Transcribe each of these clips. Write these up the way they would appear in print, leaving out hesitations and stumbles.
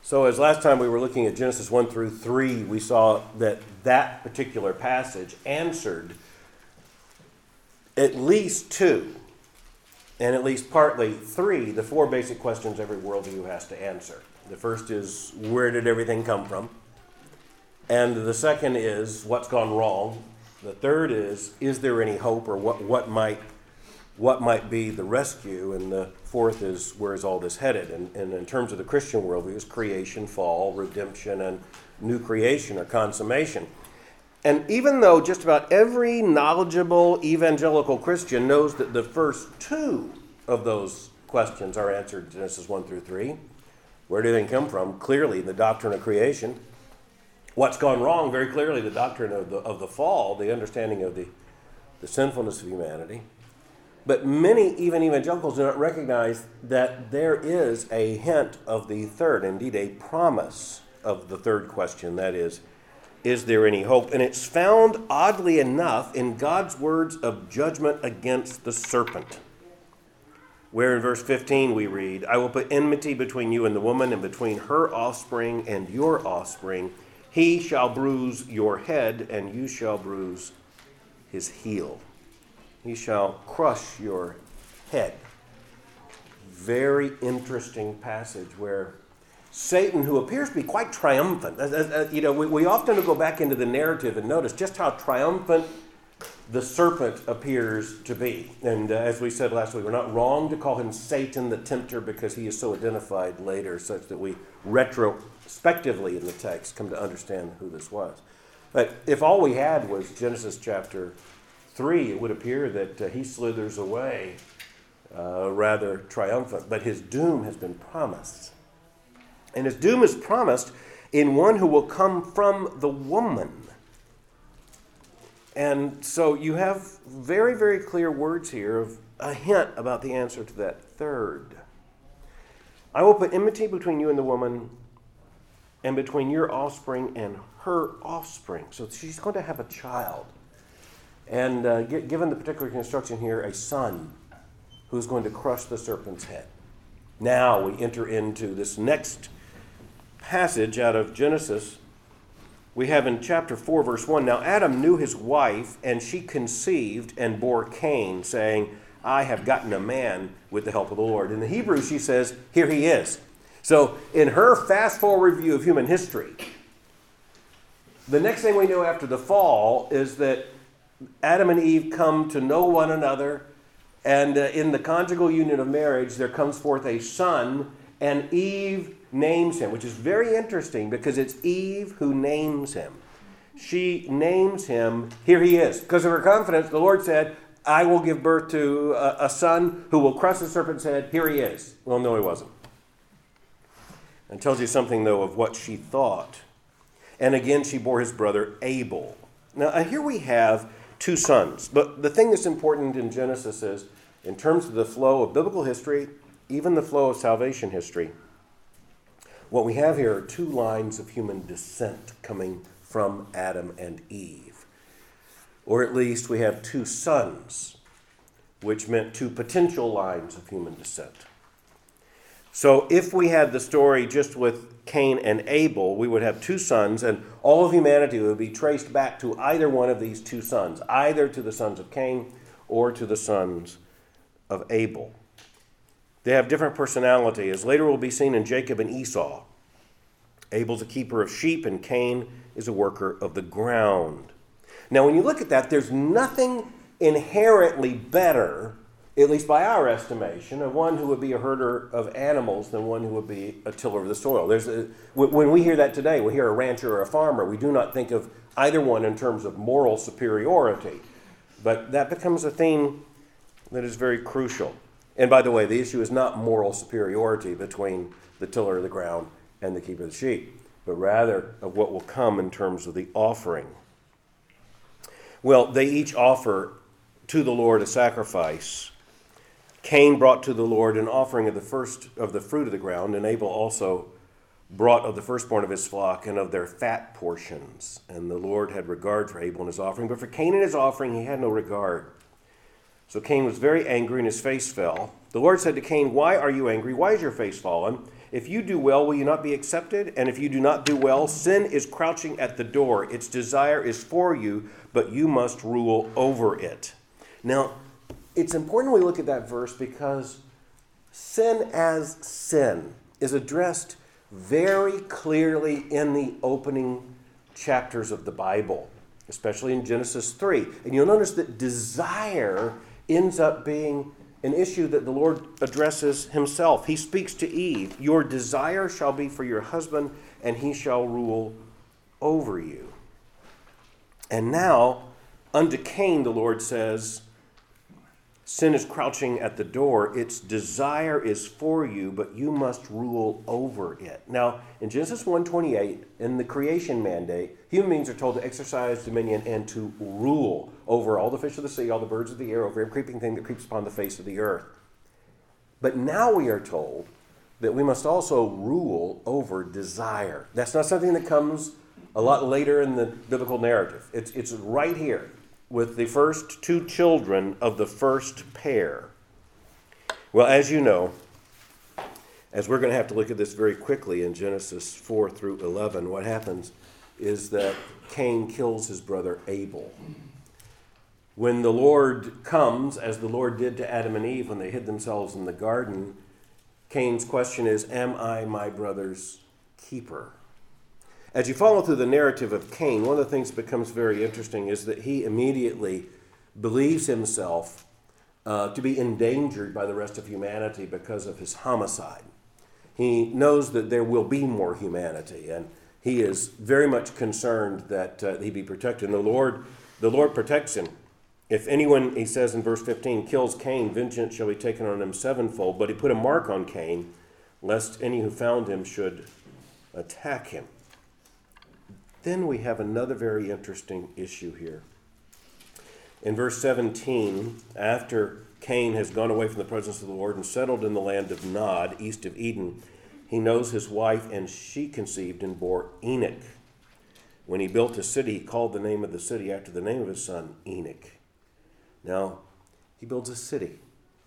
So as last time we were looking at Genesis 1 through 3, we saw that that particular passage answered at least two, and at least partly three, the four basic questions every worldview has to answer. The first is, where did everything come from? And the second is, what's gone wrong? The third is there any hope, or what might be the rescue? And the fourth is, where is all this headed? And in terms of the Christian worldview, is creation, fall, redemption, and new creation or consummation. And even though just about every knowledgeable evangelical Christian knows that the first two of those questions are answered in Genesis 1 through 3, where do they come from? Clearly, the doctrine of creation. What's gone wrong? Very clearly, the doctrine of the fall, the understanding of the sinfulness of humanity. But many, even evangelicals, do not recognize that there is a hint of the third, indeed a promise of the third question, that is there any hope? And it's found, oddly enough, in God's words of judgment against the serpent, where in verse 15 we read, I will put enmity between you and the woman, and between her offspring and your offspring. He shall bruise your head, and you shall bruise his heel. He shall crush your head. Very interesting passage where Satan, who appears to be quite triumphant, we often go back into the narrative and notice just how triumphant the serpent appears to be. And as we said last week, we're not wrong to call him Satan the tempter because he is so identified later, such that we retrospectively in the text come to understand who this was. But if all we had was Genesis chapter 3, it would appear that he slithers away rather triumphant. But his doom has been promised. And his doom is promised in one who will come from the woman. And so you have very, very clear words here of a hint about the answer to that third. I will put enmity between you and the woman, and between your offspring and her offspring. So she's going to have a child. And given the particular construction here, a son who's going to crush the serpent's head. Now we enter into this next passage out of Genesis. We have in chapter 4, verse 1, Now Adam knew his wife, and she conceived and bore Cain, saying, I have gotten a man with the help of the Lord. In the Hebrew, she says, here he is. So in her fast-forward review of human history, the next thing we know after the fall is that Adam and Eve come to know one another, and in the conjugal union of marriage, there comes forth a son, and Eve names him, which is very interesting because it's Eve who names him. She names him, here he is. Because of her confidence, the Lord said, I will give birth to a son who will crush the serpent's head. Here he is. Well, no, he wasn't. It tells you something, though, of what she thought. And again, she bore his brother Abel. Now, here we have two sons. But the thing that's important in Genesis is, in terms of the flow of biblical history, even the flow of salvation history, what we have here are two lines of human descent coming from Adam and Eve. Or at least we have two sons, which meant two potential lines of human descent. So if we had the story just with Cain and Abel, we would have two sons, and all of humanity would be traced back to either one of these two sons, either to the sons of Cain or to the sons of Abel. They have different personality, as later will be seen in Jacob and Esau. Abel's a keeper of sheep, and Cain is a worker of the ground. Now, when you look at that, there's nothing inherently better, at least by our estimation, of one who would be a herder of animals than one who would be a tiller of the soil. When we hear that today, we hear a rancher or a farmer, we do not think of either one in terms of moral superiority. But that becomes a theme that is very crucial. And by the way, the issue is not moral superiority between the tiller of the ground and the keeper of the sheep, but rather of what will come in terms of the offering. Well, they each offer to the Lord a sacrifice. Cain brought to the Lord an offering of the first of the fruit of the ground, and Abel also brought of the firstborn of his flock and of their fat portions. And the Lord had regard for Abel and his offering, but for Cain and his offering he had no regard. So Cain was very angry and his face fell. The Lord said to Cain, "Why are you angry? Why is your face fallen? If you do well, will you not be accepted? And if you do not do well, sin is crouching at the door. Its desire is for you, but you must rule over it." Now, it's important we look at that verse because sin as sin is addressed very clearly in the opening chapters of the Bible, especially in Genesis 3. And you'll notice that desire ends up being an issue that the Lord addresses himself. He speaks to Eve, "Your desire shall be for your husband, and he shall rule over you." And now, unto Cain, the Lord says, sin is crouching at the door. Its desire is for you, but you must rule over it. Now, in Genesis 1:28, in the creation mandate, human beings are told to exercise dominion and to rule over all the fish of the sea, all the birds of the air, over every creeping thing that creeps upon the face of the earth. But now we are told that we must also rule over desire. That's not something that comes a lot later in the biblical narrative. It's right here, with the first two children of the first pair. Well, as you know, as we're going to have to look at this very quickly in Genesis 4 through 11, what happens is that Cain kills his brother Abel. When the Lord comes, as the Lord did to Adam and Eve when they hid themselves in the garden, Cain's question is, "Am I my brother's keeper?" As you follow through the narrative of Cain, one of the things that becomes very interesting is that he immediately believes himself to be endangered by the rest of humanity because of his homicide. He knows that there will be more humanity, and he is very much concerned that he be protected. And the Lord protects him. If anyone, he says in verse 15, kills Cain, vengeance shall be taken on him sevenfold. But he put a mark on Cain, lest any who found him should attack him. Then we have another very interesting issue here. In verse 17, after Cain has gone away from the presence of the Lord and settled in the land of Nod, east of Eden, he knows his wife, and she conceived and bore Enoch. When he built a city, he called the name of the city after the name of his son, Enoch. Now, he builds a city.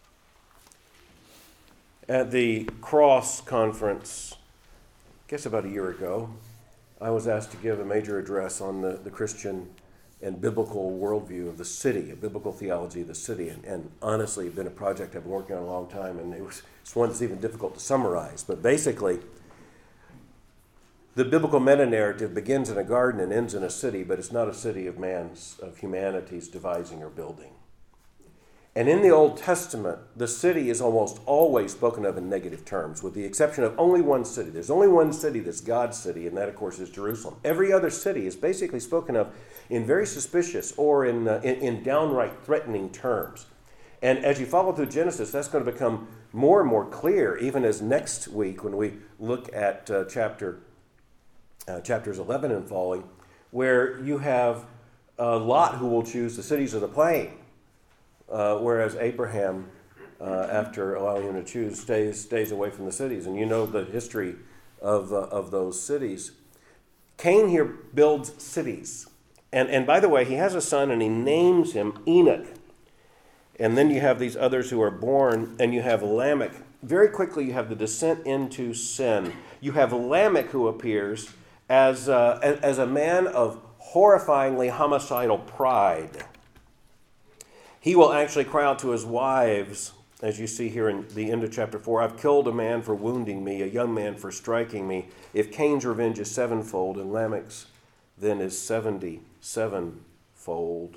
At the Cross Conference, I guess about a year ago, I was asked to give a major address on the Christian and biblical worldview of the city, a biblical theology of the city. And honestly, it's been a project I've been working on a long time, and it's one that's even difficult to summarize. But basically, the biblical meta-narrative begins in a garden and ends in a city, but it's not a city of humanity's devising or building. And in the Old Testament, the city is almost always spoken of in negative terms, with the exception of only one city. There's only one city that's God's city, and that, of course, is Jerusalem. Every other city is basically spoken of in very suspicious or in downright threatening terms. And as you follow through Genesis, that's going to become more and more clear, even as next week, when we look at chapters 11 and following, where you have Lot who will choose the cities of the plain. Whereas Abraham, after allowing him to choose, stays away from the cities. And you know the history of those cities. Cain here builds cities. And by the way, he has a son and he names him Enoch. And then you have these others who are born, and you have Lamech. Very quickly you have the descent into sin. You have Lamech who appears as a man of horrifyingly homicidal pride. He will actually cry out to his wives, as you see here in the end of chapter 4, "I've killed a man for wounding me, a young man for striking me. If Cain's revenge is sevenfold, and Lamech's then is 77-fold."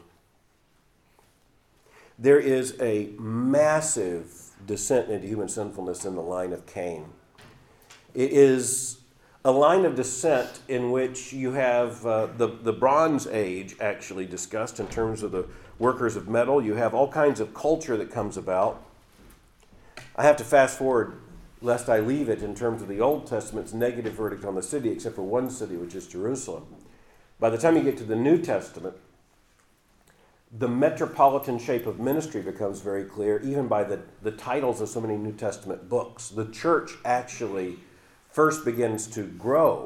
There is a massive descent into human sinfulness in the line of Cain. It is a line of descent in which you have the Bronze Age actually discussed in terms of the workers of metal. You have all kinds of culture that comes about. I have to fast forward lest I leave it in terms of the Old Testament's negative verdict on the city, except for one city, which is Jerusalem. By the time you get to the New Testament, the metropolitan shape of ministry becomes very clear, even by the titles of so many New Testament books. The church actually first begins to grow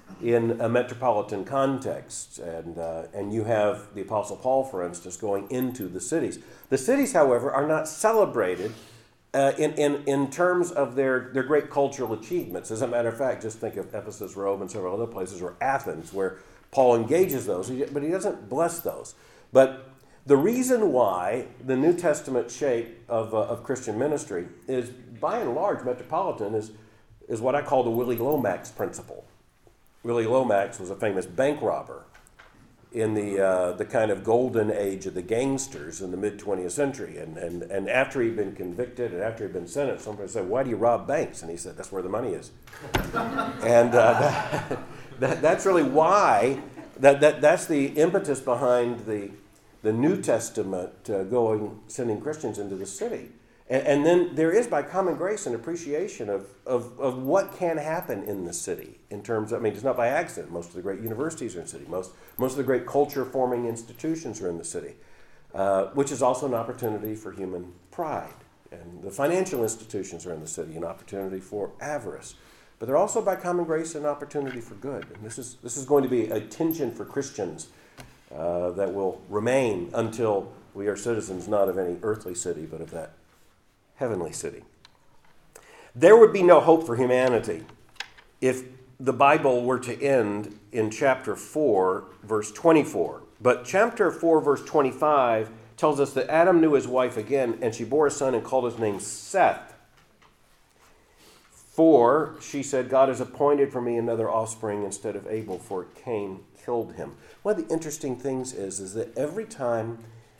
in a metropolitan context. And you have the Apostle Paul, for instance, going into the cities. The cities, however, are not celebrated in terms of their great cultural achievements. As a matter of fact, just think of Ephesus, Rome, and several other places, or Athens, where Paul engages those, but he doesn't bless those. But the reason why the New Testament shape of Christian ministry is, by and large, metropolitan is what I call the Willie Lomax principle. Willie Lomax was a famous bank robber in the kind of golden age of the gangsters in the mid-20th century. And after he'd been convicted and after he'd been sentenced, somebody said, "Why do you rob banks?" And he said, "That's where the money is." And that's really why, that's the impetus behind the New Testament sending Christians into the city. And then there is, by common grace, an appreciation of what can happen in the city in terms of, it's not by accident. Most of the great universities are in the city. Most of the great culture-forming institutions are in the city, which is also an opportunity for human pride. And the financial institutions are in the city, an opportunity for avarice. But they're also, by common grace, an opportunity for good. And this is going to be a tension for Christians that will remain until we are citizens not of any earthly city, but of that heavenly city. There would be no hope for humanity if the Bible were to end in chapter 4, verse 24. But chapter 4, verse 25 tells us that Adam knew his wife again, and she bore a son and called his name Seth. For, she said, God has appointed for me another offspring instead of Abel, for Cain killed him. One of the interesting things is that every time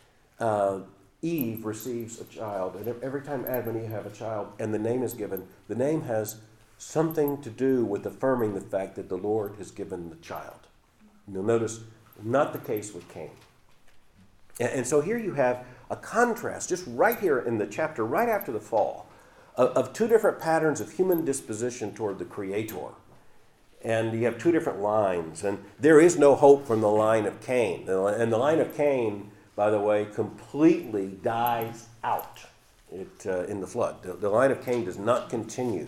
Eve receives a child, and every time Adam and Eve have a child, and the name is given, the name has something to do with affirming the fact that the Lord has given the child. You'll notice, not the case with Cain. And so here you have a contrast, just right here in the chapter, right after the fall, of two different patterns of human disposition toward the Creator. And you have two different lines, and there is no hope from the line of Cain. And the line of Cain, by the way, completely dies out in the flood. The line of Cain does not continue.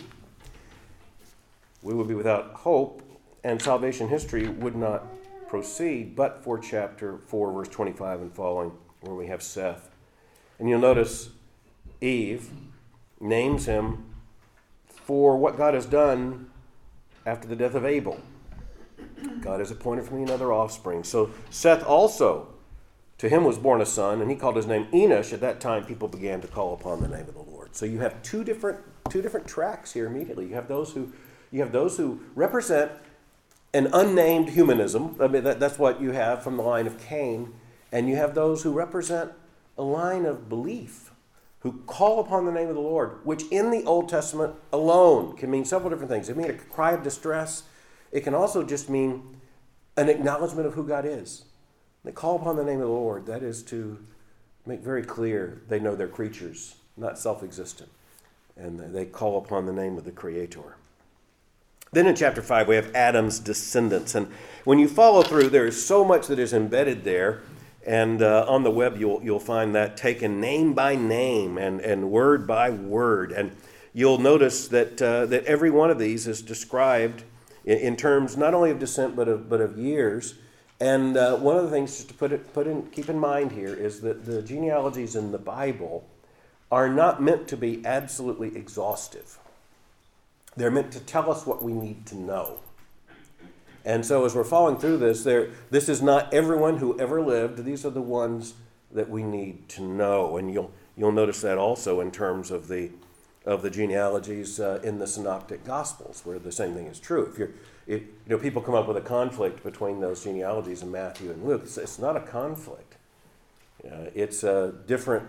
We would be without hope, and salvation history would not proceed, but for chapter 4, verse 25 and following, where we have Seth. And you'll notice Eve names him for what God has done after the death of Abel. God has appointed for me another offspring. So Seth also, to him was born a son, and he called his name Enosh. At that time, people began to call upon the name of the Lord. So you have two different tracks here immediately. You have those who represent an unnamed humanism. That's what you have from the line of Cain. And you have those who represent a line of belief, who call upon the name of the Lord, which in the Old Testament alone can mean several different things. It can mean a cry of distress. It can also just mean an acknowledgement of who God is. They call upon the name of the Lord. That is to make very clear they know they're creatures, not self-existent. And they call upon the name of the Creator. Then in chapter 5, we have Adam's descendants. And when you follow through, there is so much that is embedded there. And on the web, you'll find that taken name by name and word by word. And you'll notice that every one of these is described in terms not only of descent but of years. And one of the things just to keep in mind here is that the genealogies in the Bible are not meant to be absolutely exhaustive. They're meant to tell us what we need to know. And so as we're following through this is not everyone who ever lived. These are the ones that we need to know. And you'll notice that also in terms of the genealogies in the Synoptic Gospels, where the same thing is true. If people come up with a conflict between those genealogies in Matthew and Luke, it's not a conflict. It's a different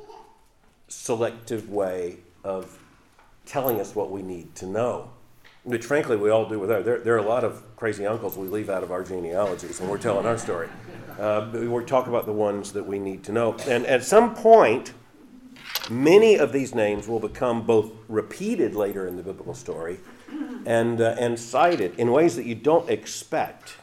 selective way of telling us what we need to know, which frankly we all do with ours. There are a lot of crazy uncles we leave out of our genealogies when we're telling our story. We talk about the ones that we need to know. And at some point, many of these names will become both repeated later in the biblical story and cited in ways that you don't expect.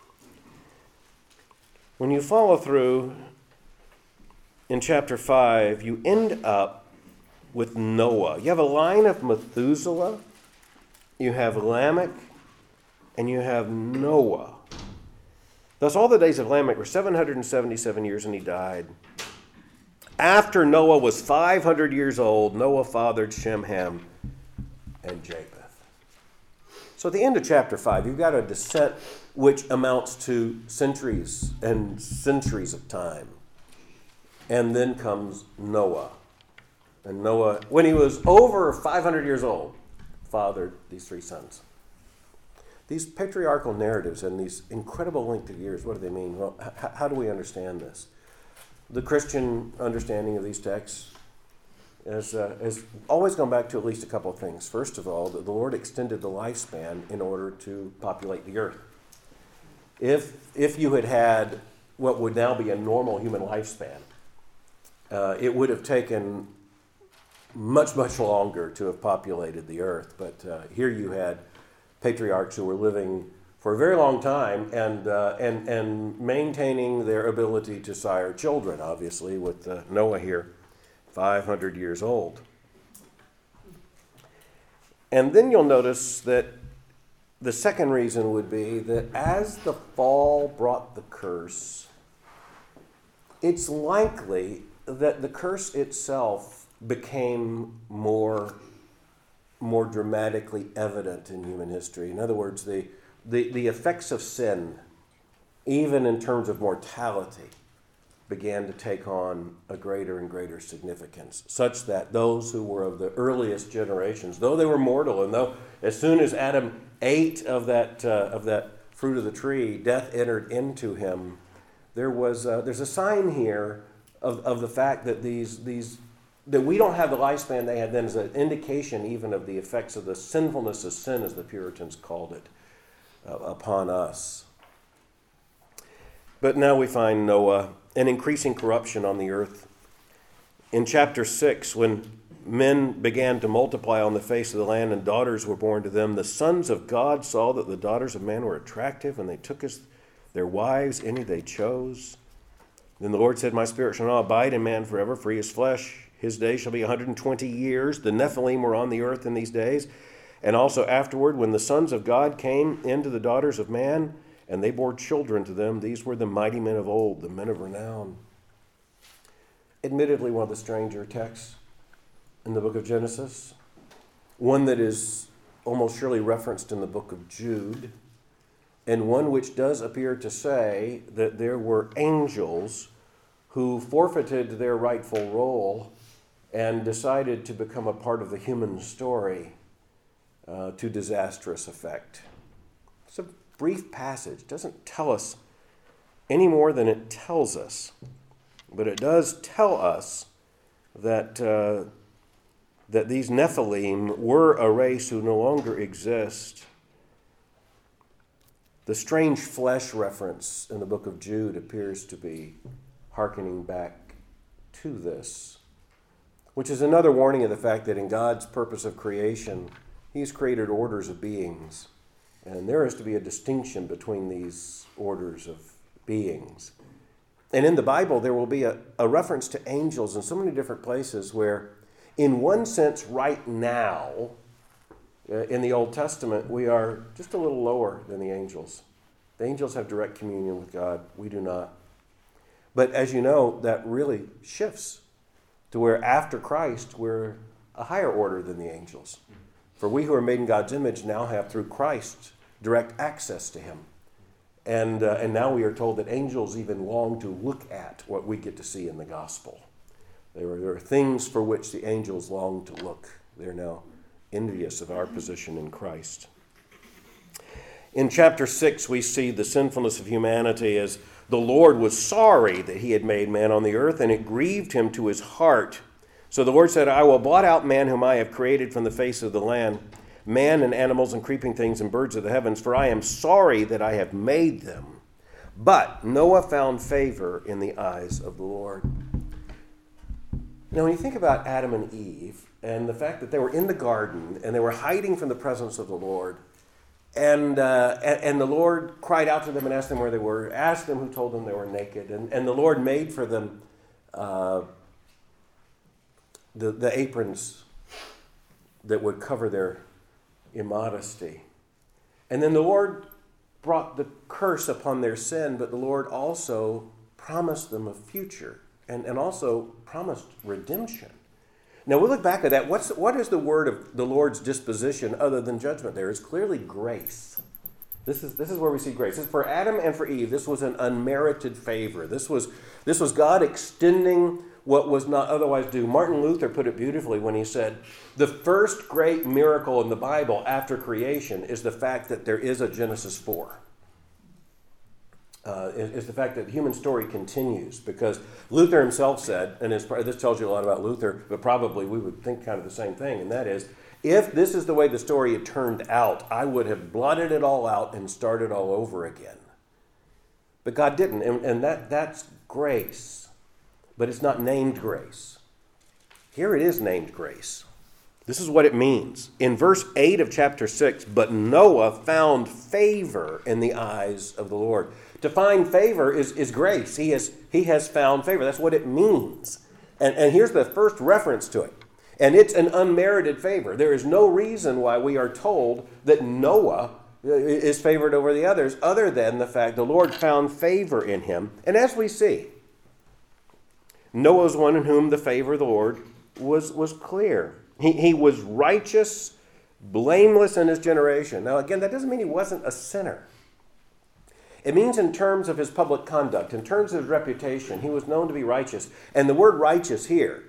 When you follow through in chapter 5, you end up with Noah. You have a line of Methuselah, you have Lamech, and you have Noah. Thus all the days of Lamech were 777 years, and he died. After Noah was 500 years old, Noah fathered Shem, Ham, and Japheth. So at the end of chapter 5, you've got a descent which amounts to centuries and centuries of time. And then comes Noah. And Noah, when he was over 500 years old, fathered these 3 sons. These patriarchal narratives and these incredible length of years, what do they mean? Well, how do we understand this? The Christian understanding of these texts has always gone back to at least a couple of things. First of all, that the Lord extended the lifespan in order to populate the earth. If you had what would now be a normal human lifespan, it would have taken much, much longer to have populated the earth. But here you had patriarchs who were living for a very long time and maintaining their ability to sire children, obviously, with Noah here, 500 years old. And then you'll notice that the second reason would be that as the fall brought the curse, it's likely that the curse itself became more dramatically evident in human history. In other words, the effects of sin, even in terms of mortality, began to take on a greater and greater significance, such that those who were of the earliest generations, though they were mortal, and though as soon as Adam ate of that fruit of the tree, death entered into him, there's a sign here of the fact that that we don't have the lifespan they had then is an indication even of the effects of the sinfulness of sin, as the Puritans called it, upon us. But now we find Noah, an increasing corruption on the earth. In chapter 6, when men began to multiply on the face of the land and daughters were born to them, the sons of God saw that the daughters of man were attractive, and they took as their wives any they chose. Then the Lord said, My spirit shall not abide in man forever, for he is flesh. His days shall be 120 years. The Nephilim were on the earth in these days. And also afterward, when the sons of God came into the daughters of man, and they bore children to them, these were the mighty men of old, the men of renown. Admittedly, one of the stranger texts in the book of Genesis, one that is almost surely referenced in the book of Jude, and one which does appear to say that there were angels who forfeited their rightful role and decided to become a part of the human story to disastrous effect. It's a brief passage. It doesn't tell us any more than it tells us, but it does tell us that these Nephilim were a race who no longer exist. The strange flesh reference in the book of Jude appears to be hearkening back to this, which is another warning of the fact that in God's purpose of creation, He's created orders of beings, and there is to be a distinction between these orders of beings. And in the Bible, there will be a reference to angels in so many different places where, in one sense, right now, in the Old Testament, we are just a little lower than the angels. The angels have direct communion with God. We do not. But as you know, that really shifts to where after Christ, we're a higher order than the angels. For we who are made in God's image now have, through Christ, direct access to Him. And now we are told that angels even long to look at what we get to see in the gospel. There are things for which the angels long to look. They're now envious of our position in Christ. In chapter 6, we see the sinfulness of humanity as the Lord was sorry that He had made man on the earth, and it grieved Him to His heart. So the Lord said, I will blot out man whom I have created from the face of the land, man and animals and creeping things and birds of the heavens, for I am sorry that I have made them. But Noah found favor in the eyes of the Lord. Now, when you think about Adam and Eve and the fact that they were in the garden and they were hiding from the presence of the Lord, and the Lord cried out to them and asked them where they were, asked them who told them they were naked, and the Lord made for them the aprons that would cover their immodesty. And then the Lord brought the curse upon their sin, but the Lord also promised them a future and also promised redemption. Now, we look back at that. What is the word of the Lord's disposition other than judgment there? It's clearly grace. This is where we see grace. For Adam and for Eve, this was an unmerited favor. This was God extending what was not otherwise due. Martin Luther put it beautifully when he said, the first great miracle in the Bible after creation is the fact that there is a Genesis 4. Is the fact that the human story continues. Because Luther himself said, and this tells you a lot about Luther, but probably we would think kind of the same thing, and that is, if this is the way the story had turned out, I would have blotted it all out and started all over again. But God didn't, and that's grace. But it's not named grace. Here it is named grace. This is what it means. In verse 8 of chapter 6, but Noah found favor in the eyes of the Lord. To find favor is grace. He has found favor. That's what it means. And here's the first reference to it. And it's an unmerited favor. There is no reason why we are told that Noah is favored over the others other than the fact the Lord found favor in him. And as we see, Noah was one in whom the favor of the Lord was clear. He was righteous, blameless in his generation. Now, again, that doesn't mean he wasn't a sinner. It means in terms of his public conduct, in terms of his reputation, he was known to be righteous. And the word righteous here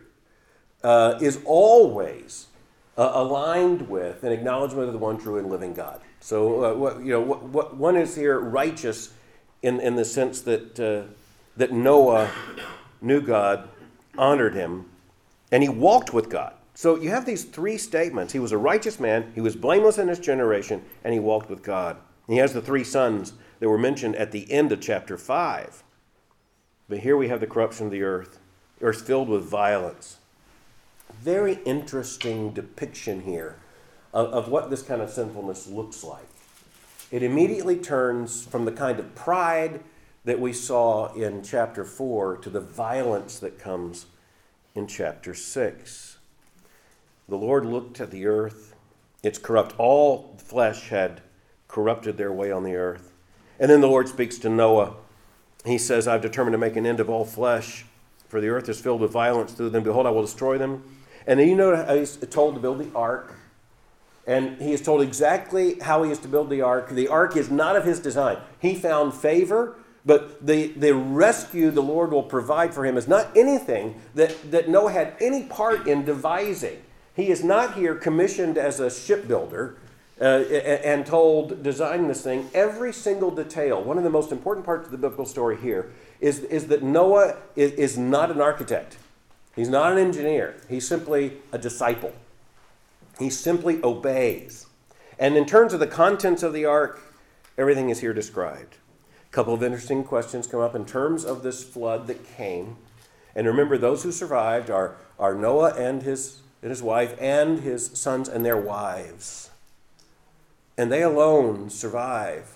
is always aligned with an acknowledgement of the one true and living God. So, what one is here righteous in the sense that Noah knew God, honored him, and he walked with God. So you have these three statements. He was a righteous man, he was blameless in his generation, and he walked with God. And he has the three sons that were mentioned at the end of chapter 5. But here we have the corruption of the earth. Earth filled with violence. Very interesting depiction here of what this kind of sinfulness looks like. It immediately turns from the kind of pride that we saw in chapter 4 to the violence that comes in chapter 6. The Lord looked at the earth. It's corrupt. All flesh had corrupted their way on the earth. And then the Lord speaks to Noah. He says, I've determined to make an end of all flesh, for the earth is filled with violence through them. Behold, I will destroy them. And then you know how he's told to build the ark. And he is told exactly how he is to build the ark. The ark is not of his design. He found favor, but the rescue the Lord will provide for him is not anything that Noah had any part in devising. He is not here commissioned as a shipbuilder and told, design this thing. Every single detail, one of the most important parts of the biblical story here is that Noah is not an architect. He's not an engineer. He's simply a disciple. He simply obeys. And in terms of the contents of the ark, everything is here described. A couple of interesting questions come up in terms of this flood that came. And remember, those who survived are Noah and his wife and his sons and their wives. And they alone survive.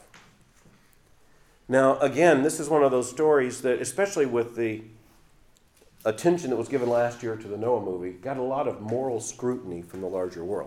Now, again, this is one of those stories that, especially with the attention that was given last year to the Noah movie, got a lot of moral scrutiny from the larger world.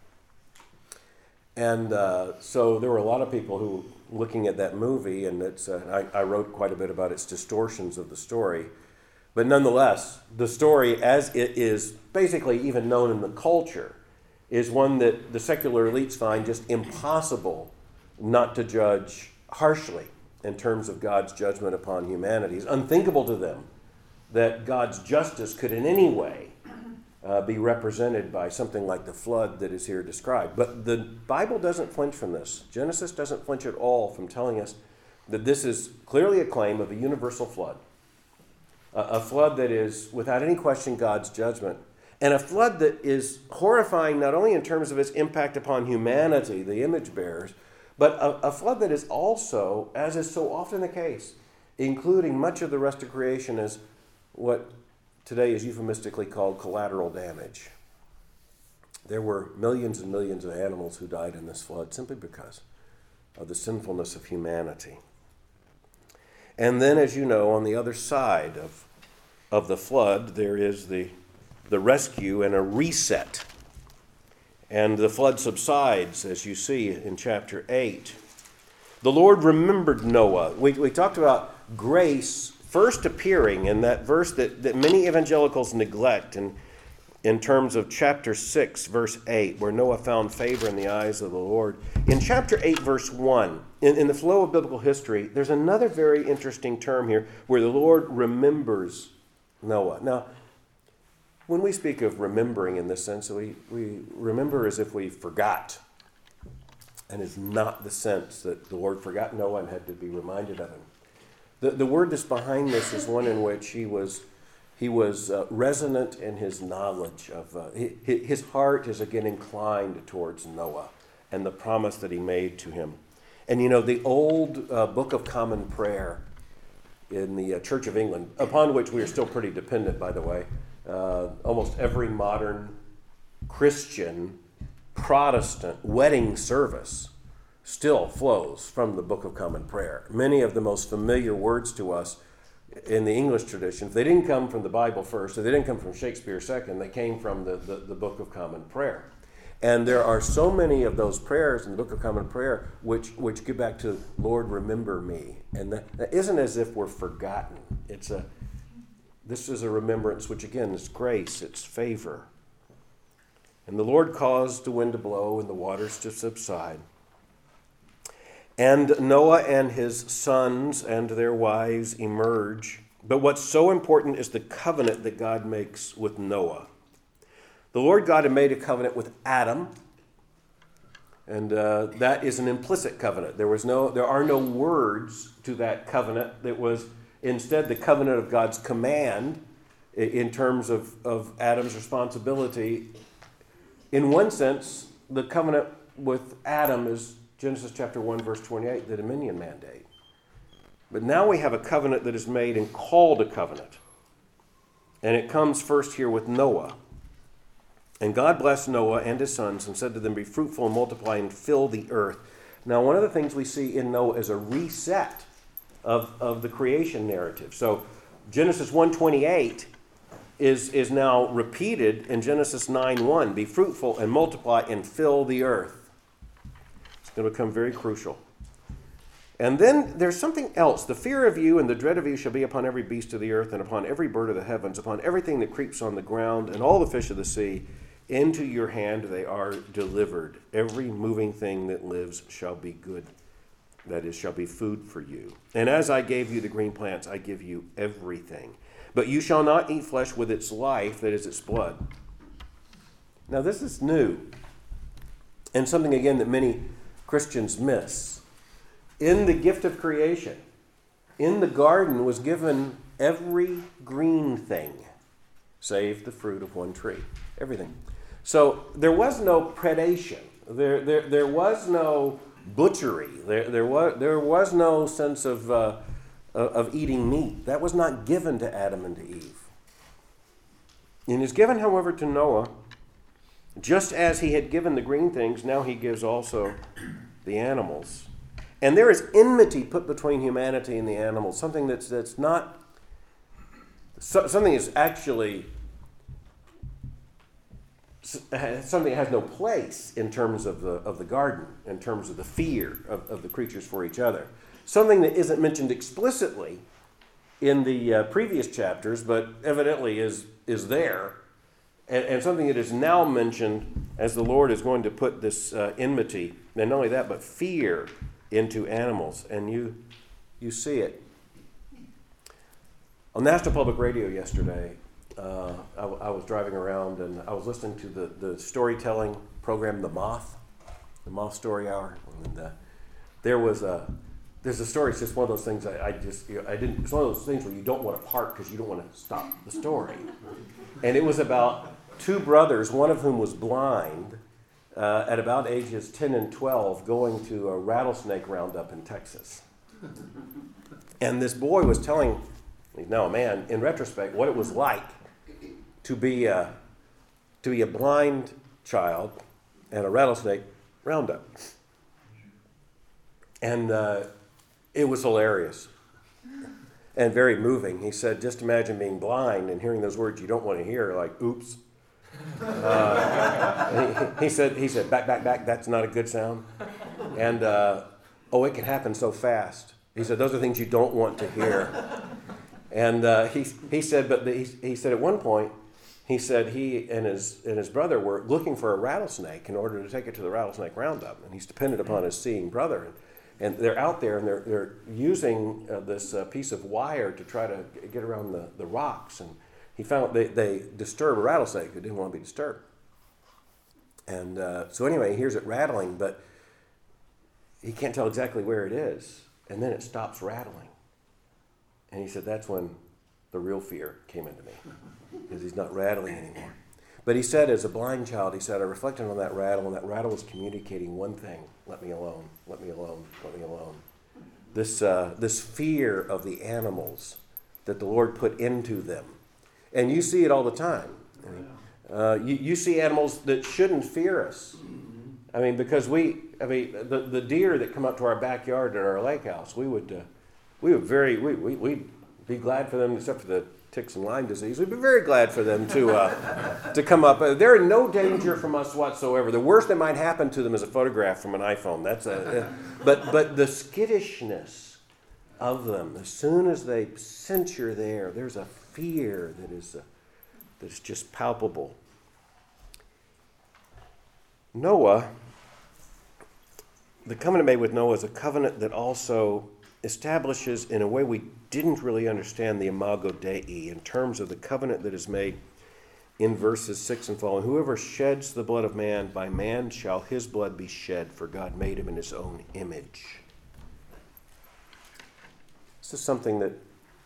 And so there were a lot of people who, looking at that movie, and I wrote quite a bit about its distortions of the story, but nonetheless, the story as it is basically even known in the culture is one that the secular elites find just impossible not to judge harshly in terms of God's judgment upon humanity. It's unthinkable to them that God's justice could in any way be represented by something like the flood that is here described. But the Bible doesn't flinch from this. Genesis doesn't flinch at all from telling us that this is clearly a claim of a universal flood. A flood that is, without any question, God's judgment. And a flood that is horrifying not only in terms of its impact upon humanity, the image bearers, but a flood that is also, as is so often the case, including much of the rest of creation, as what today is euphemistically called collateral damage. There were millions and millions of animals who died in this flood simply because of the sinfulness of humanity. And then, as you know, on the other side of the flood, there is the rescue and a reset. and the flood subsides, as you see in chapter 8. The Lord remembered Noah. We talked about grace first appearing in that verse that many evangelicals neglect in terms of chapter 6, verse 8, where Noah found favor in the eyes of the Lord. In chapter 8, verse 1, in the flow of biblical history, there's another very interesting term here where the Lord remembers Noah. Now, when we speak of remembering in this sense, we remember as if we forgot. And it's not the sense that the Lord forgot Noah and had to be reminded of him. The word that's behind this is one in which he was resonant in his knowledge of, his heart is again inclined towards Noah and the promise that he made to him. And you know, the old Book of Common Prayer in the Church of England, upon which we are still pretty dependent, by the way, almost every modern Christian Protestant wedding service still flows from the Book of Common Prayer. Many of the most familiar words to us in the English tradition, they didn't come from the Bible first, or they didn't come from Shakespeare second, they came from the Book of Common Prayer. And there are so many of those prayers in the Book of Common Prayer which get back to, Lord, remember me. And that isn't as if we're forgotten. This is a remembrance which, again, is grace, it's favor. And the Lord caused the wind to blow and the waters to subside. And Noah and his sons and their wives emerge. But what's so important is the covenant that God makes with Noah. The Lord God had made a covenant with Adam, and that is an implicit covenant. There are no words to that covenant. That was instead the covenant of God's command in terms of Adam's responsibility. In one sense, the covenant with Adam is Genesis chapter 1, verse 28, the dominion mandate. But now we have a covenant that is made and called a covenant. And it comes first here with Noah. And God blessed Noah and his sons and said to them, be fruitful and multiply and fill the earth. Now, one of the things we see in Noah is a reset of the creation narrative. So Genesis 1:28 is now repeated in Genesis 9:1. Be fruitful and multiply and fill the earth. It's going to become very crucial. And then there's something else. The fear of you and the dread of you shall be upon every beast of the earth and upon every bird of the heavens, upon everything that creeps on the ground and all the fish of the sea. Into your hand they are delivered. Every moving thing that lives shall be good. That is, shall be food for you. And as I gave you the green plants, I give you everything. But you shall not eat flesh with its life, that is its blood. Now this is new. And something, again, that many Christians miss. In the gift of creation, in the garden was given every green thing, save the fruit of one tree. Everything. So there was no predation. There was no butchery. There was no sense of eating meat. That was not given to Adam and to Eve. And is given, however, to Noah, just as he had given the green things, now he gives also the animals. And there is enmity put between humanity and the animals, something that's not, something is actually, something that has no place in terms of the garden, in terms of the fear of the creatures for each other. Something that isn't mentioned explicitly in the previous chapters, but evidently is there, and something that is now mentioned as the Lord is going to put this enmity, and not only that, but fear into animals, and you see it. On National Public Radio yesterday, I was driving around and I was listening to the storytelling program, The Moth Story Hour, and there's a story. It's just one of those things it's one of those things where you don't want to park because you don't want to stop the story. And it was about two brothers, one of whom was blind, at about ages 10 and 12, going to a rattlesnake roundup in Texas. And this boy was telling, no man, in retrospect, what it was like to be a blind child at a rattlesnake roundup. And it was hilarious and very moving. He said, just imagine being blind and hearing those words you don't want to hear, like, oops. He said, back, that's not a good sound. And, it can happen so fast. He said, those are things you don't want to hear. And he said at one point, he said he and his brother were looking for a rattlesnake in order to take it to the rattlesnake roundup. And he's dependent upon his seeing brother. And they're out there and they're using this piece of wire to try to get around the rocks. And he found they disturb a rattlesnake who didn't want to be disturbed. And so anyway, he hears it rattling, but he can't tell exactly where it is. And then it stops rattling. And he said, that's when the real fear came into me, because he's not rattling anymore. But he said, as a blind child, he said, I reflected on that rattle, and that rattle was communicating one thing: let me alone, let me alone, let me alone. This fear of the animals that the Lord put into them. And you see it all the time. You see animals that shouldn't fear us. I mean, because the deer that come up to our backyard at our lake house, we'd be glad for them, except for the ticks and Lyme disease. We'd be very glad for them to come up. They're in no danger from us whatsoever. The worst that might happen to them is a photograph from an iPhone. But the skittishness of them, as soon as they sense you're there, there's a fear that is just palpable. Noah, the covenant made with Noah is a covenant that also establishes, in a way we didn't really understand, the imago Dei in terms of the covenant that is made in verses 6 and following. Whoever sheds the blood of man, by man shall his blood be shed, for God made him in his own image. This is something that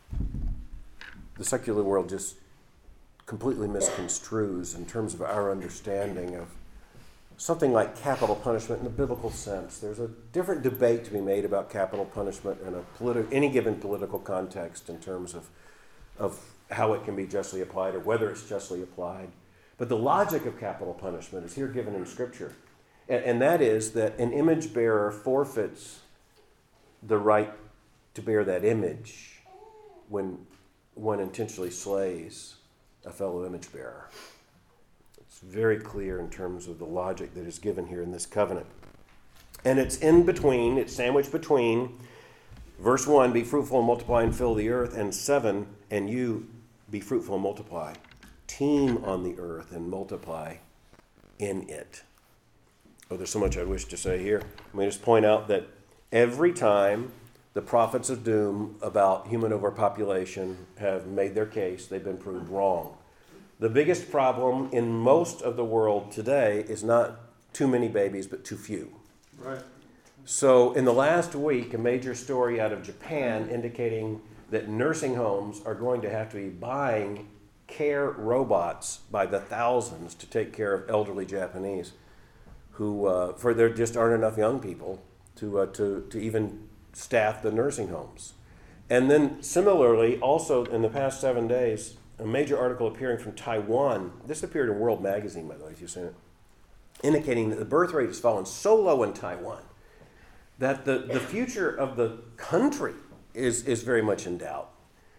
the secular world just completely misconstrues in terms of our understanding of something like capital punishment in the biblical sense. There's a different debate to be made about capital punishment in any given political context in terms of how it can be justly applied or whether it's justly applied. But the logic of capital punishment is here given in Scripture. And that is that an image bearer forfeits the right to bear that image when one intentionally slays a fellow image bearer. It's very clear in terms of the logic that is given here in this covenant. And it's sandwiched between verse 1, be fruitful and multiply and fill the earth, and 7, and you be fruitful and multiply. Teem on the earth and multiply in it. Oh, there's so much I wish to say here. Let me just point out that every time the prophets of doom about human overpopulation have made their case, they've been proved wrong. The biggest problem in most of the world today is not too many babies, but too few. Right. So in the last week, a major story out of Japan indicating that nursing homes are going to have to be buying care robots by the thousands to take care of elderly Japanese who, for there just aren't enough young people to even staff the nursing homes. And then similarly, also in the past 7 days, a major article appearing from Taiwan, this appeared in World Magazine, by the way, if you've seen it, indicating that the birth rate has fallen so low in Taiwan that the future of the country is very much in doubt.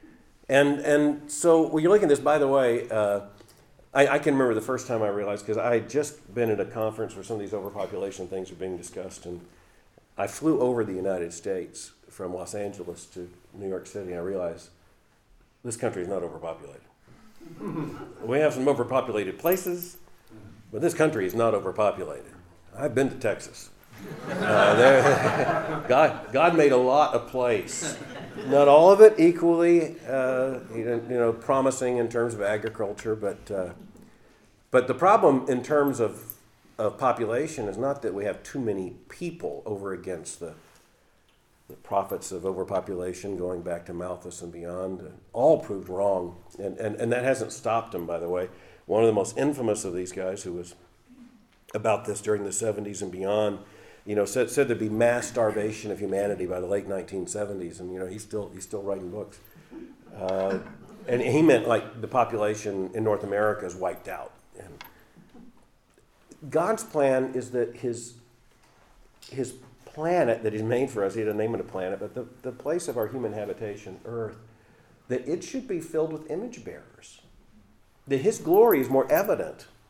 And so when you're looking at this, by the way, I can remember the first time I realized, because I had just been at a conference where some of these overpopulation things were being discussed, and I flew over the United States from Los Angeles to New York City, and I realized this country is not overpopulated. We have some overpopulated places, but this country is not overpopulated. I've been to Texas. God made a lot of place. Not all of it equally, promising in terms of agriculture, but the problem in terms of population is not that we have too many people over against the prophets of overpopulation going back to Malthus and beyond, all proved wrong. And that hasn't stopped them, by the way. One of the most infamous of these guys, who was about this during the 70s and beyond, said there'd be mass starvation of humanity by the late 1970s, and he's still writing books. And he meant like the population in North America is wiped out. And God's plan is that his planet that he's made for us, he didn't name it a planet, but the place of our human habitation, Earth, that it should be filled with image bearers. That his glory is more evident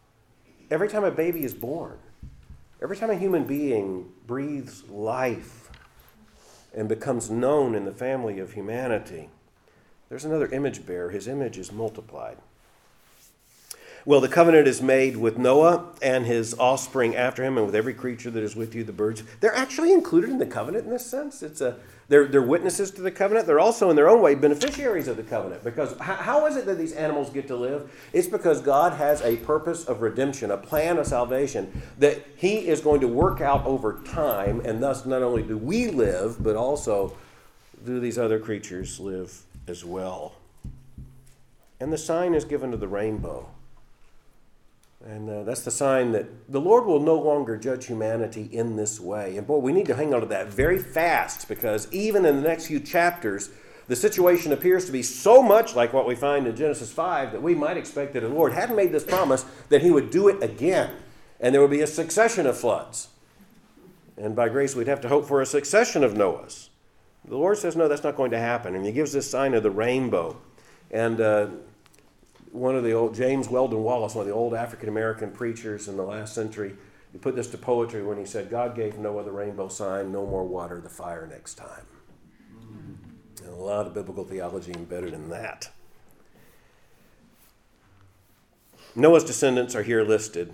every time a baby is born, every time a human being breathes life and becomes known in the family of humanity, there's another image bearer. His image is multiplied. Well, the covenant is made with Noah and his offspring after him, and with every creature that is with you, the birds. They're actually included in the covenant in this sense. They're witnesses to the covenant. They're also, in their own way, beneficiaries of the covenant. Because how is it that these animals get to live? It's because God has a purpose of redemption, a plan of salvation that he is going to work out over time, and thus not only do we live, but also do these other creatures live as well. And the sign is given to the rainbow. And that's the sign that the Lord will no longer judge humanity in this way. And boy, we need to hang on to that very fast, because even in the next few chapters, the situation appears to be so much like what we find in Genesis 5 that we might expect that the Lord hadn't made this promise that he would do it again. And there would be a succession of floods. And by grace, we'd have to hope for a succession of Noahs. The Lord says, no, that's not going to happen. And he gives this sign of the rainbow. And one of the old, James Weldon Wallace, one of the old African-American preachers in the last century, he put this to poetry when he said, God gave Noah the rainbow sign, no more water the fire next time. And a lot of biblical theology embedded in that. Noah's descendants are here listed.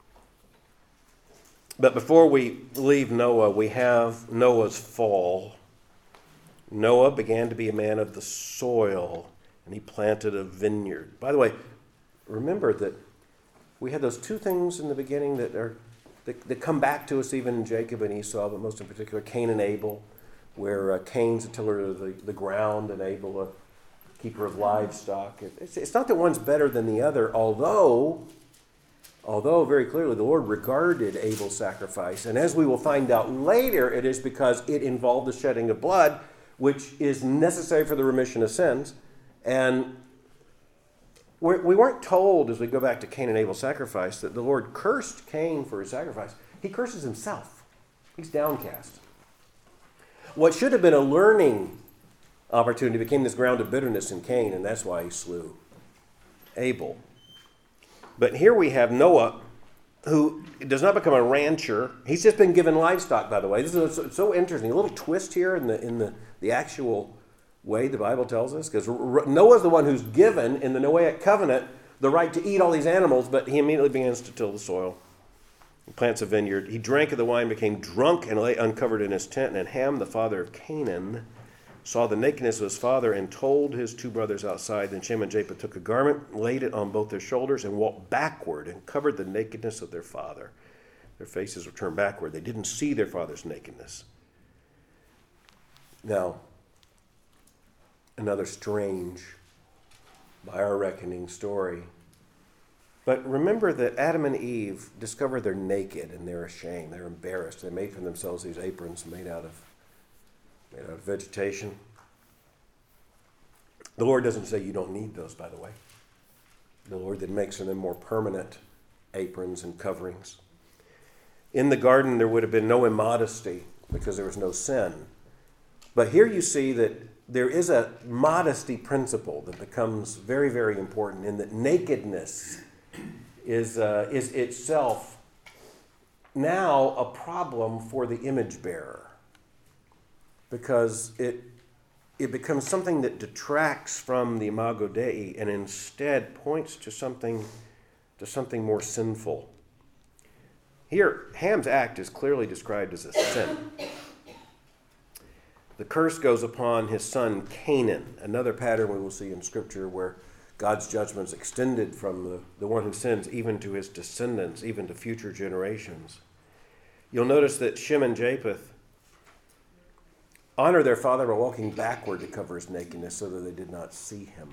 But before we leave Noah, we have Noah's fall. Noah began to be a man of the soil, and he planted a vineyard. By the way, remember that we had those two things in the beginning that come back to us even in Jacob and Esau, but most in particular Cain and Abel, where Cain's a tiller of the ground and Abel a keeper of livestock. It's not that one's better than the other, although very clearly the Lord regarded Abel's sacrifice. And as we will find out later, it is because it involved the shedding of blood, which is necessary for the remission of sins. And we weren't told, as we go back to Cain and Abel's sacrifice, that the Lord cursed Cain for his sacrifice. He curses himself. He's downcast. What should have been a learning opportunity became this ground of bitterness in Cain, and that's why he slew Abel. But here we have Noah, who does not become a rancher. He's just been given livestock, by the way. This is so interesting. A little twist here in the actual way the Bible tells us, because Noah's the one who's given in the Noahic covenant the right to eat all these animals, but he immediately begins to till the soil. He plants a vineyard. He drank of the wine, became drunk, and lay uncovered in his tent. And Ham, the father of Canaan, saw the nakedness of his father and told his two brothers outside. Then Shem and Japheth took a garment, laid it on both their shoulders, and walked backward and covered the nakedness of their father. Their faces were turned backward. They didn't see their father's nakedness. Now, another strange, by our reckoning, story. But remember that Adam and Eve discover they're naked and they're ashamed. They're embarrassed. They made for themselves these aprons made out of vegetation. The Lord doesn't say you don't need those, by the way. The Lord then makes for them more permanent aprons and coverings. In the garden, there would have been no immodesty because there was no sin. But here you see that there is a modesty principle that becomes very, very important, in that nakedness is itself now a problem for the image bearer, because it becomes something that detracts from the imago Dei and instead points to something more sinful. Here, Ham's act is clearly described as a sin. The curse goes upon his son Canaan, another pattern we will see in Scripture where God's judgment is extended from the one who sins even to his descendants, even to future generations. You'll notice that Shem and Japheth honor their father by walking backward to cover his nakedness so that they did not see him.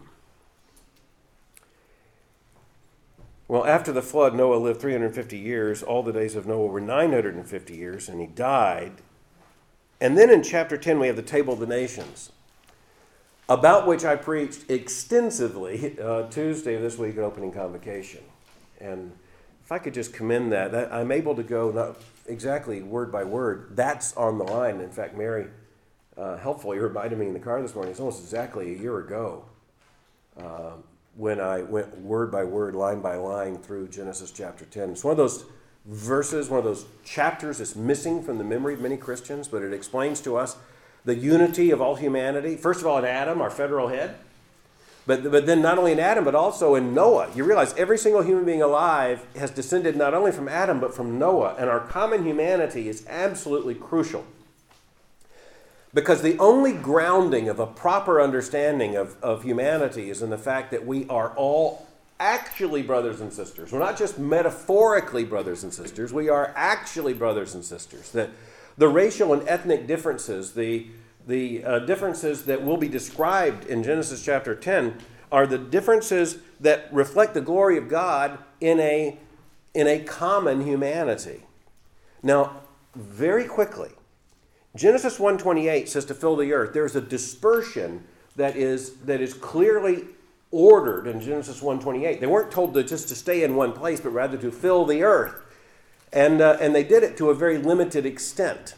Well, after the flood, Noah lived 350 years. All the days of Noah were 950 years, and he died. And then in chapter 10, we have the Table of the Nations, about which I preached extensively Tuesday of this week at opening convocation. And if I could just commend that, I'm able to go not exactly word by word. That's on the line. In fact, Mary helpfully reminded me in the car this morning, it's almost exactly a year ago when I went word by word, line by line through Genesis chapter 10. It's one of those verses, one of those chapters that's missing from the memory of many Christians, but it explains to us the unity of all humanity. First of all, in Adam, our federal head, but then not only in Adam, but also in Noah. You realize every single human being alive has descended not only from Adam, but from Noah, and our common humanity is absolutely crucial. Because the only grounding of a proper understanding of humanity is in the fact that we are all actually brothers and sisters. We're not just metaphorically brothers and sisters. We are actually brothers and sisters. That the racial and ethnic differences, the differences that will be described in Genesis chapter 10 are the differences that reflect the glory of God in a common humanity. Now, very quickly, Genesis 1:28 says to fill the earth. There's a dispersion that is clearly ordered in Genesis 1:28. They weren't told just to stay in one place, but rather to fill the earth. And they did it to a very limited extent.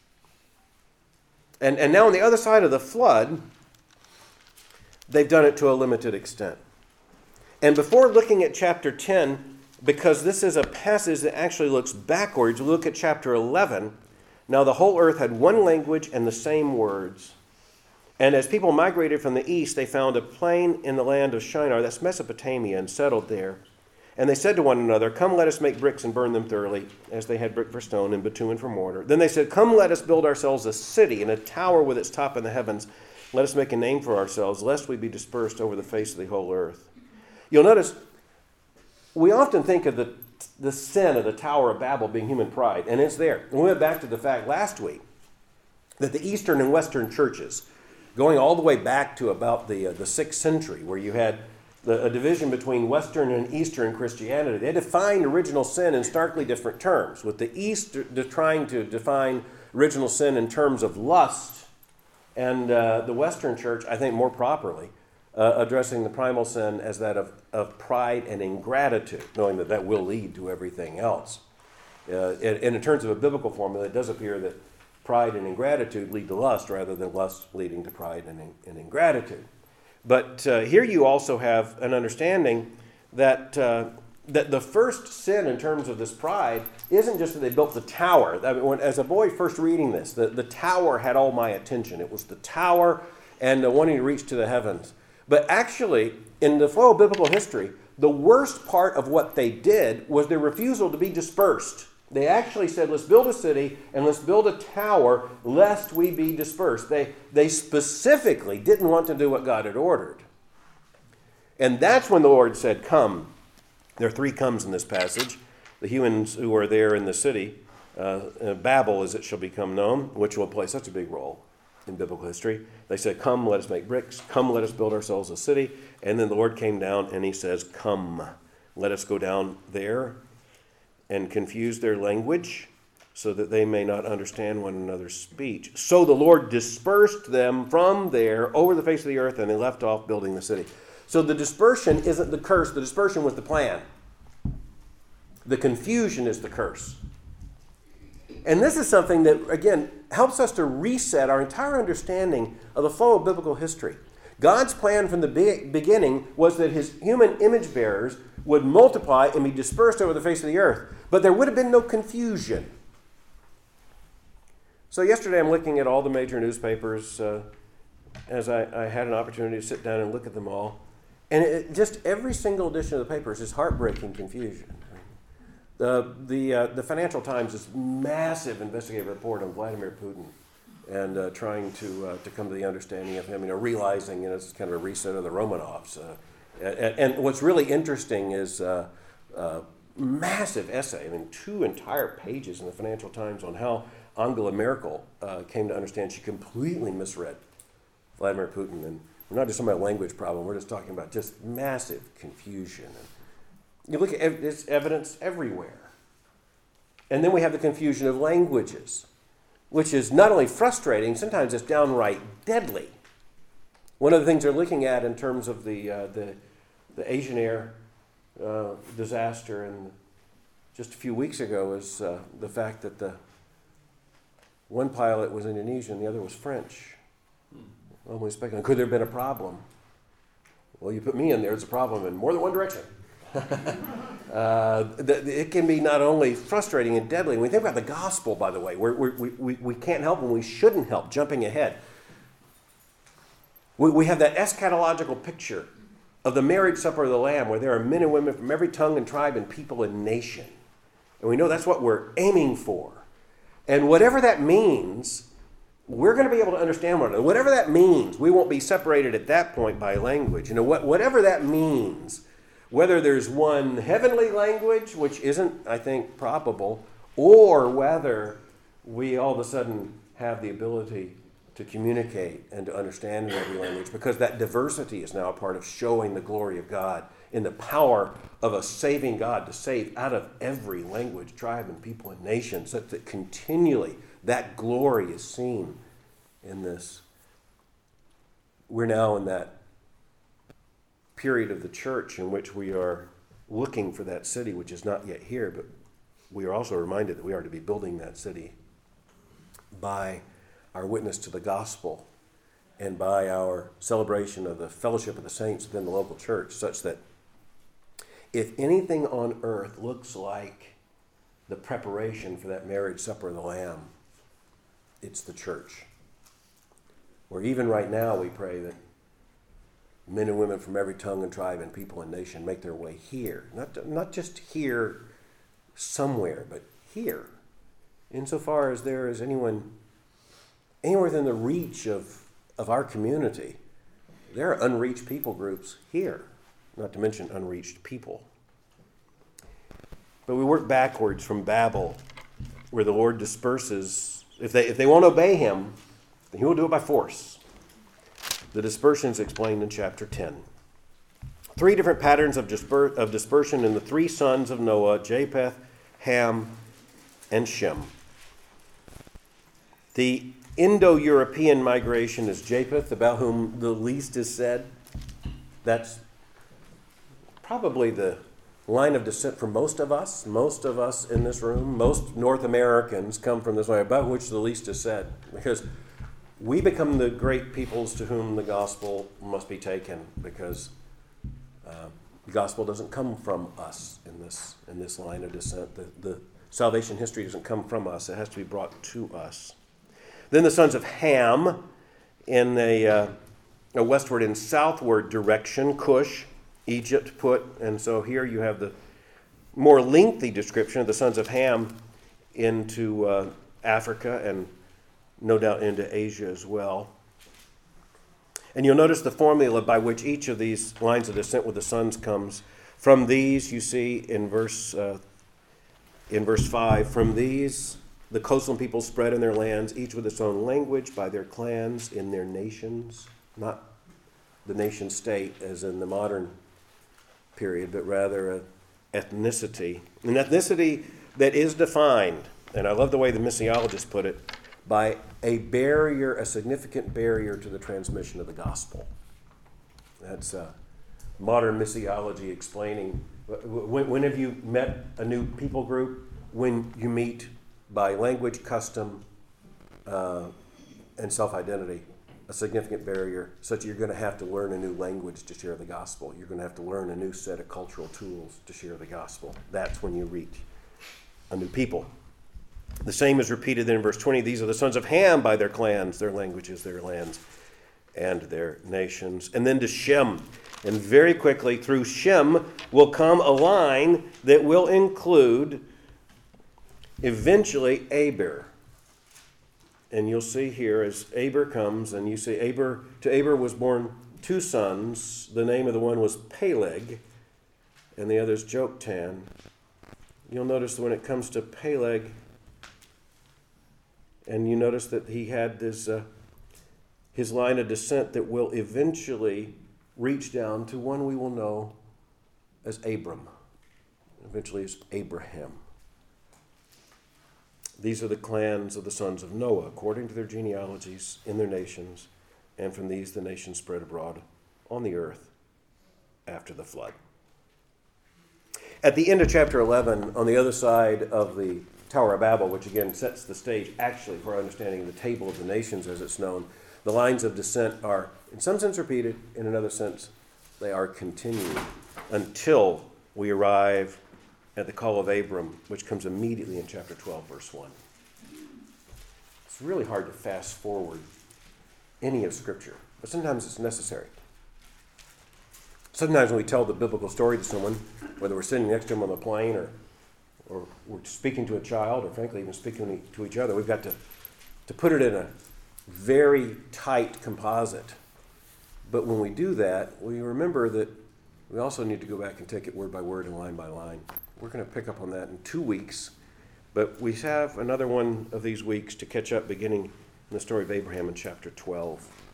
And now on the other side of the flood, they've done it to a limited extent. And before looking at chapter 10, because this is a passage that actually looks backwards, look at chapter 11. Now the whole earth had one language and the same words. And as people migrated from the east, they found a plain in the land of Shinar, that's Mesopotamia, and settled there. And they said to one another, "Come, let us make bricks and burn them thoroughly," as they had brick for stone and bitumen for mortar. Then they said, "Come, let us build ourselves a city and a tower with its top in the heavens. Let us make a name for ourselves, lest we be dispersed over the face of the whole earth." You'll notice, we often think of the sin of the Tower of Babel being human pride, and it's there. And we went back to the fact last week that the Eastern and Western churches, going all the way back to about the 6th century, where you had a division between Western and Eastern Christianity, they defined original sin in starkly different terms, with the East trying to define original sin in terms of lust, and the Western church, I think more properly, addressing the primal sin as that of pride and ingratitude, knowing that that will lead to everything else. And in terms of a biblical formula, it does appear that pride and ingratitude lead to lust rather than lust leading to pride and ingratitude. But here you also have an understanding that the first sin in terms of this pride isn't just that they built the tower. I mean, as a boy first reading this, the tower had all my attention. It was the tower and wanting to reach to the heavens. But actually, in the flow of biblical history, the worst part of what they did was their refusal to be dispersed. They actually said, let's build a city and let's build a tower lest we be dispersed. They specifically didn't want to do what God had ordered. And that's when the Lord said, "Come." There are 3 comes in this passage. The humans who are there in the city, Babel as it shall become known, which will play such a big role in biblical history. They said, "Come, let us make bricks. Come, let us build ourselves a city." And then the Lord came down and he says, "Come, let us go down there and confuse their language so that they may not understand one another's speech." So the Lord dispersed them from there over the face of the earth, and they left off building the city. So the dispersion isn't the curse. The dispersion was the plan. The confusion is the curse. And this is something that, again, helps us to reset our entire understanding of the flow of biblical history. God's plan from the beginning was that his human image bearers would multiply and be dispersed over the face of the earth. But there would have been no confusion. So yesterday I'm looking at all the major newspapers as I had an opportunity to sit down and look at them all. And just every single edition of the papers is heartbreaking confusion. The Financial Times is massive investigative report on Vladimir Putin and trying to come to the understanding of him, realizing it's kind of a reset of the Romanovs. And what's really interesting is massive essay, 2 entire pages in the Financial Times on how Angela Merkel came to understand she completely misread Vladimir Putin. And we're not just talking about language problem, we're just talking about just massive confusion. And you look at this evidence everywhere. And then we have the confusion of languages, which is not only frustrating, sometimes it's downright deadly. One of the things they're looking at in terms of the Asian Air disaster and just a few weeks ago is the fact that the one pilot was Indonesian, the other was French. Well, we speculated, could there have been a problem Well, you put me in there, it's a problem in more than one direction. It can be not only frustrating and deadly. When we think about the gospel, by the way, we can't help when we shouldn't help, jumping ahead. We have that eschatological picture of the marriage supper of the Lamb, where there are men and women from every tongue and tribe and people and nation. And we know that's what we're aiming for. And whatever that means, we're going to be able to understand one another. Whatever that means, we won't be separated at that point by language. Whatever that means, whether there's one heavenly language, which isn't, I think, probable, or whether we all of a sudden have the ability to communicate and to understand in every language, because that diversity is now a part of showing the glory of God in the power of a saving God to save out of every language, tribe, and people and nation, such that continually that glory is seen in this. We're now in that period of the church in which we are looking for that city which is not yet here, but we are also reminded that we are to be building that city by our witness to the gospel and by our celebration of the fellowship of the saints within the local church, such that if anything on earth looks like the preparation for that marriage supper of the Lamb, it's the church. Where even right now we pray that men and women from every tongue and tribe and people and nation make their way here. Not just here somewhere, but here. Insofar as there is anywhere within the reach of our community, there are unreached people groups here, not to mention unreached people. But we work backwards from Babel, where the Lord disperses. If they won't obey him, then he will do it by force. The dispersion is explained in chapter 10. 3 different patterns of dispersion in the 3 sons of Noah, Japheth, Ham, and Shem. The Indo-European migration is Japheth, about whom the least is said. That's probably the line of descent for most of us. Most of us in this room, most North Americans come from this line, about which the least is said. Because we become the great peoples to whom the gospel must be taken, because the gospel doesn't come from us in this line of descent. The salvation history doesn't come from us. It has to be brought to us. Then the sons of Ham in a westward and southward direction, Cush, Egypt, Put. And so here you have the more lengthy description of the sons of Ham into Africa and no doubt into Asia as well. And you'll notice the formula by which each of these lines of descent with the sons comes. From these, you see in verse 5, from these the coastal people spread in their lands, each with its own language, by their clans, in their nations. Not the nation state as in the modern period, but rather an ethnicity. An ethnicity that is defined, and I love the way the missiologists put it, by a barrier, a significant barrier to the transmission of the gospel. That's modern missiology explaining. When have you met a new people group? When you meet by language, custom, and self-identity, a significant barrier, such that you're going to have to learn a new language to share the gospel. You're going to have to learn a new set of cultural tools to share the gospel. That's when you reach a new people. The same is repeated then in verse 20. These are the sons of Ham by their clans, their languages, their lands, and their nations. And then to Shem. And very quickly, through Shem will come a line that will include eventually Aber. And you'll see here as Aber comes, and you see to Aber was born 2 sons. The name of the one was Peleg, and the other is Joktan. You'll notice that when it comes to Peleg, and you notice that he had this his line of descent that will eventually reach down to one we will know as Abram. Eventually as Abraham. These are the clans of the sons of Noah, according to their genealogies in their nations, and from these the nations spread abroad on the earth after the flood. At the end of chapter 11, on the other side of the Tower of Babel, which again sets the stage actually for our understanding of the table of the nations as it's known, the lines of descent are in some sense repeated, in another sense They are continued until we arrive at the call of Abram, which comes immediately in chapter 12, verse 1. It's really hard to fast forward any of Scripture, but sometimes it's necessary. Sometimes when we tell the biblical story to someone, whether we're sitting next to them on the plane or we're speaking to a child, or frankly even speaking to each other, we've got to put it in a very tight composite. But when we do that, we remember that we also need to go back and take it word by word and line by line. We're going to pick up on that in 2 weeks, but we have another one of these weeks to catch up beginning in the story of Abraham in chapter 12.